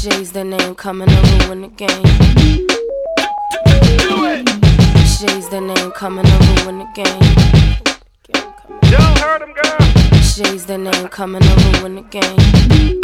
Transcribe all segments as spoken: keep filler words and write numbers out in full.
Jay's the name, coming to ruin the game. Jay's the name, coming to ruin the game. You don't hurt him, girl. Jay's the name, coming to ruin the game.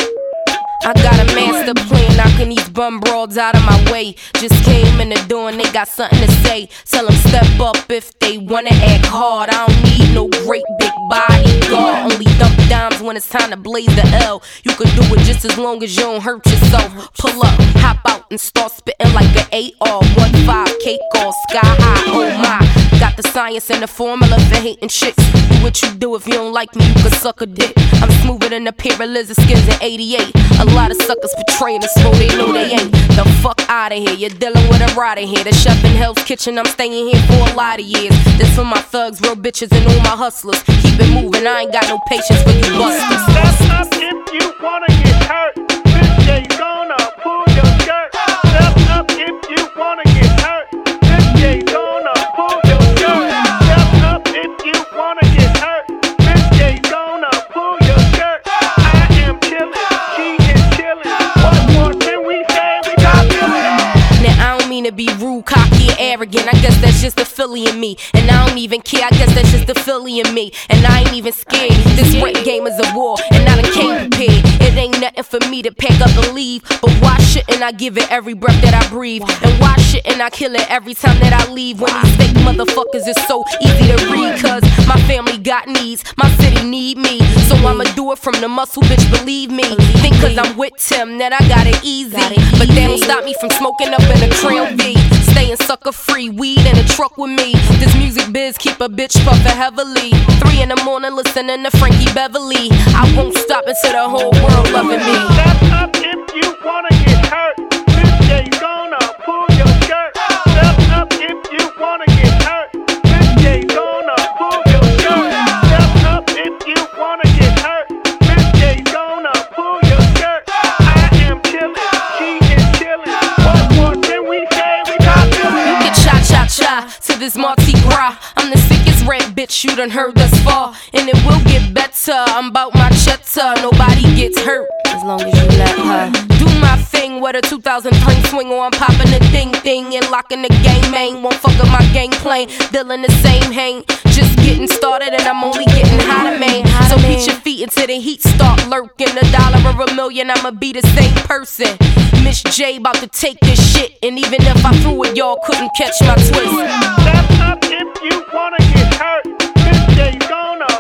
I got a master plan, knocking these bum broads out of my way. Just came in the door and they got something to say. Tell them step up if they wanna act hard. I don't need no great big bodyguard. Only dump dimes when it's time to blaze the L. You can do it just as long as you don't hurt yourself. Pull up, hop out and start spitting like an A R. One five, cake all sky high, oh my. Got the science and the formula for hating chicks. Do what you do, if you don't like me, you can suck a dick. I'm smoother than a pair of lizard skins in eighty-eight. A lot of suckers betraying us, so they know they ain't. The fuck out of here, you're dealing with a rider here. The chef in Hell's Kitchen, I'm staying here for a lot of years. This for my thugs, real bitches, and all my hustlers. Keep it moving, I ain't got no patience for you busters. Step up if you wanna get hurt. This Jay's gonna pull your shirt. Step up if you wanna get hurt. This Jay's gonna pull your shirt. Step up if you wanna get hurt. This Jay's gonna pull your shirt. I am chillin', she is chillin'. What more can we say? We got feelin'. Now I don't mean to be rude, cocky, and arrogant. I guess that's just the Philly in me. And I don't even care, I guess that's just the Philly in me. And I ain't even scared. This rap game is a war, and I done came prepared. It ain't nothing for me to pack up and leave. But why shouldn't I give it every breath that I breathe? And why shouldn't I kill it every time that I leave? When these fake motherfuckers is so easy to read. Cause my family got needs, my city need me. So I'ma do it from the muscle, bitch, believe me. Think cause I'm with Tim that I got it easy. But that don't stop me from smoking up in a Crown V. Staying sucker free, weed in a truck with me. This music biz keep a bitch puffin' heavily. Three in the morning listening to Frankie Beverly. I won't stop until the whole world loving me. Step up if you wanna get hurt. This Jay's gonna pull your shirt. Step up if you wanna get hurt. This Jay's gonna pull your shirt. Step up if you wanna get hurt. This Jay's gonna pull your shirt. I am chillin', she is chillin'. What more can we say? We got feelin'. You can cha-cha-cha to this Mardi Gras. I'm the sickest rap bitch you done heard thus far. And it will get better, I'm bout my cheddar. Nobody gets hurt as long as you let her do my thing with a two thousand three swing on, popping the ding ding and locking the game, man. Won't fuck up my game plan, dealing the same hang. Just getting started and I'm only getting hotter, man. So beat your feet until the heat start lurking. A dollar or a million, I'ma be the same person. Miss J about to take this shit, and even if I threw it, y'all couldn't catch my twist. Step up if you wanna get hurt. This Jay's gonna